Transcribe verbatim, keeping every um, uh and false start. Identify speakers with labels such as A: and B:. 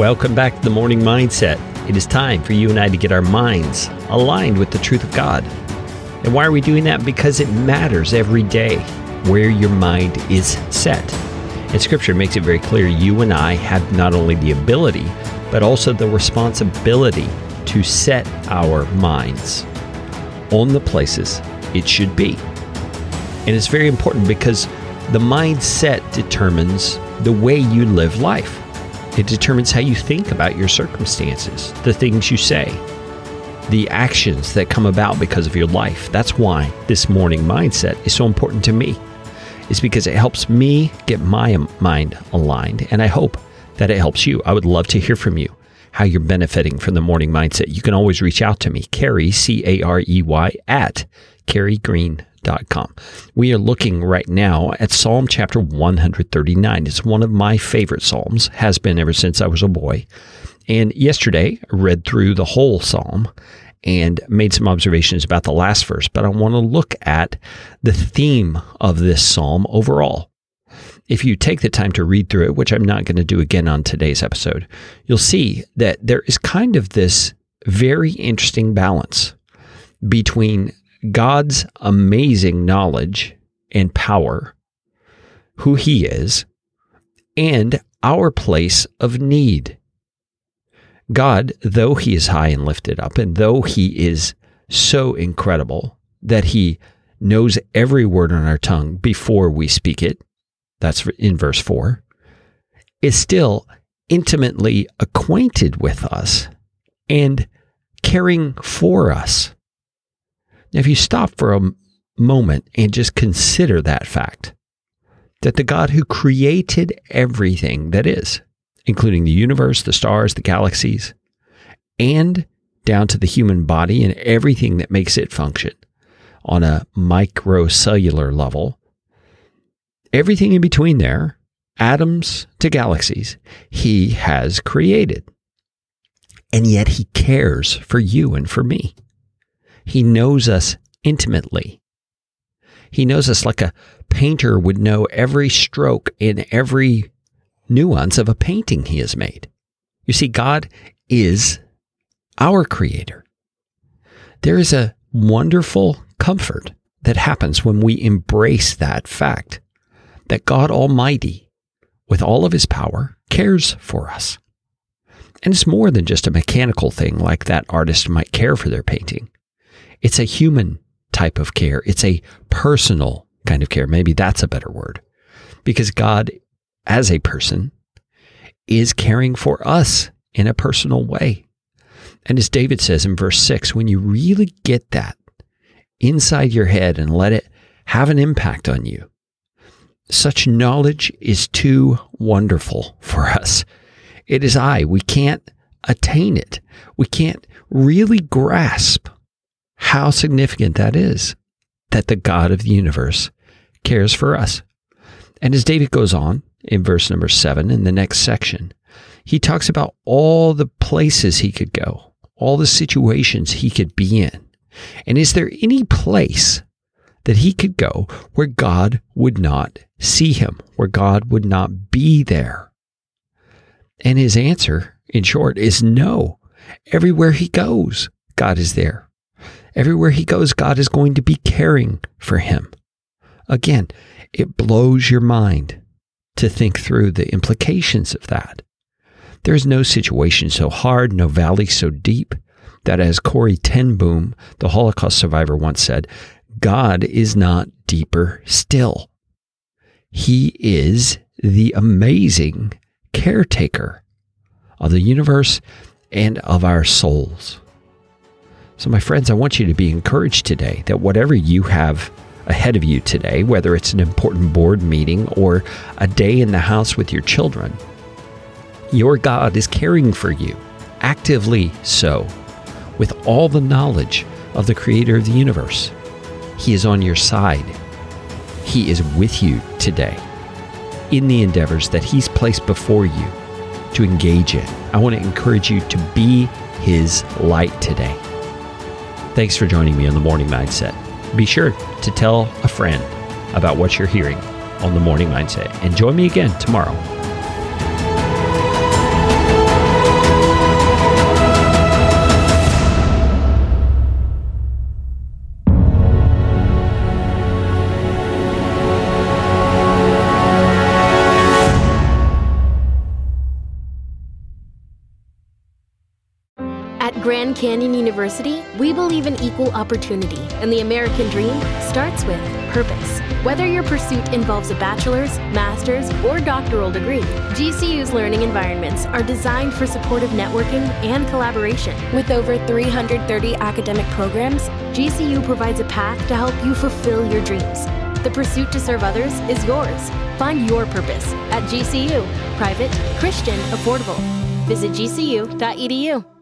A: Welcome back to the Morning Mindset. It is time for you and I to get our minds aligned with the truth of God. And why are we doing that? Because it matters every day where your mind is set. And Scripture makes it very clear you and I have not only the ability, but also the responsibility to set our minds on the places it should be. And it's very important because the mindset determines the way you live life. It determines how you think about your circumstances, the things you say, the actions that come about because of your life. That's why this morning mindset is so important to me. It's because it helps me get my mind aligned, and I hope that it helps you. I would love to hear from you, how you're benefiting from the morning mindset. You can always reach out to me, Carey, C A R E Y, at carey green dot com. We are looking right now at Psalm chapter one thirty-nine. It's one of my favorite Psalms, has been ever since I was a boy. And yesterday, I read through the whole Psalm and made some observations about the last verse, but I want to look at the theme of this Psalm overall. If you take the time to read through it, which I'm not going to do again on today's episode, you'll see that there is kind of this very interesting balance between God's amazing knowledge and power, who He is, and our place of need. God, though He is high and lifted up, and though He is so incredible that He knows every word on our tongue before we speak it, that's in verse four, is still intimately acquainted with us and caring for us. Now, if you stop for a moment and just consider that fact, that the God who created everything that is, including the universe, the stars, the galaxies, and down to the human body and everything that makes it function on a microcellular level, everything in between there, atoms to galaxies, He has created. And yet He cares for you and for me. He knows us intimately. He knows us like a painter would know every stroke in every nuance of a painting he has made. You see, God is our creator. There is a wonderful comfort that happens when we embrace that fact, that God Almighty, with all of His power, cares for us. And it's more than just a mechanical thing like that artist might care for their painting. It's a human type of care. It's a personal kind of care. Maybe that's a better word. Because God, as a person, is caring for us in a personal way. And as David says in verse six, when you really get that inside your head and let it have an impact on you, such knowledge is too wonderful for us. It is I. We can't attain it. We can't really grasp how significant that is, that the God of the universe cares for us. And as David goes on in verse number seven, in the next section, he talks about all the places he could go, all the situations he could be in. And is there any place that he could go where God would not see him, where God would not be there? And his answer, in short, is no. Everywhere he goes, God is there. Everywhere he goes, God is going to be caring for him. Again, it blows your mind to think through the implications of that. There is no situation so hard, no valley so deep, that as Corrie ten Boom, the Holocaust survivor, once said, God is not deeper still. He is the amazing caretaker of the universe and of our souls. So my friends, I want you to be encouraged today that whatever you have ahead of you today, whether it's an important board meeting or a day in the house with your children, your God is caring for you, actively so, with all the knowledge of the Creator of the universe. He is on your side. He is with you today in the endeavors that He's placed before you to engage in. I want to encourage you to be His light today. Thanks for joining me on The Morning Mindset. Be sure to tell a friend about what you're hearing on The Morning Mindset, and join me again tomorrow.
B: Grand Canyon University, we believe in equal opportunity, and the American dream starts with purpose. Whether your pursuit involves a bachelor's, master's, or doctoral degree, G C U's learning environments are designed for supportive networking and collaboration. With over three hundred thirty academic programs, G C U provides a path to help you fulfill your dreams. The pursuit to serve others is yours. Find your purpose at G C U. Private, Christian, affordable. Visit G C U dot E D U.